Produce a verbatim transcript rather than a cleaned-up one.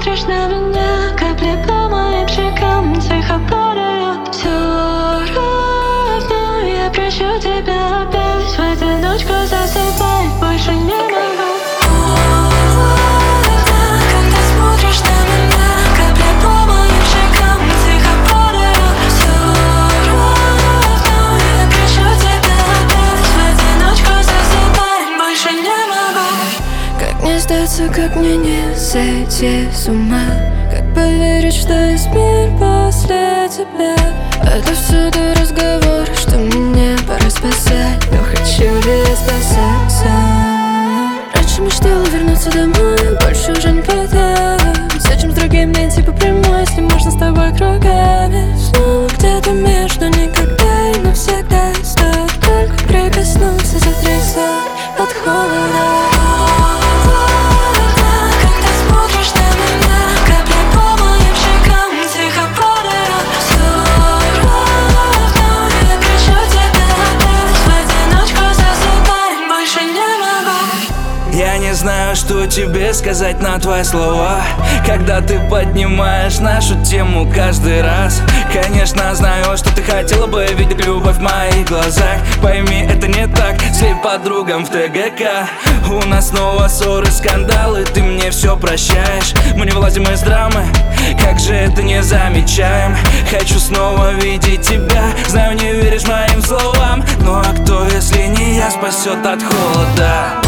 смотришь на меня, капли по моим щекам тихо падают. Все равно я прощу тебя опять. В одиночку засыпать больше не могу. Когда смотришь на меня, капли по моим щекам тихо падают. Все равно я прощу тебя опять. В одиночку засыпать больше не могу. Как не сдаться, как мне не сойти с ума? Как поверить, что есть мир после тебя? Это всюду разговор, что мне пора спасать, но хочу ли я спасаться? Раньше мечтала вернуться домой, больше уже не пойдем. Зачем с другим идти по прямой, если можно с тобой кругами? Снова где-то между никогда и навсегда. Стоит только прикоснуться, затрясать от холода. Я не знаю, что тебе сказать на твои слова, когда ты поднимаешь нашу тему каждый раз. Конечно, знаю, что ты хотела бы видеть любовь в моих глазах. Пойми, это не так, слей подругам в ТГК. У нас снова ссоры, скандалы, ты мне все прощаешь. Мы не вылазим из драмы, как же это не замечаем. Хочу снова видеть тебя, знаю, не веришь моим словам, ну а кто, если не я, спасет от холода?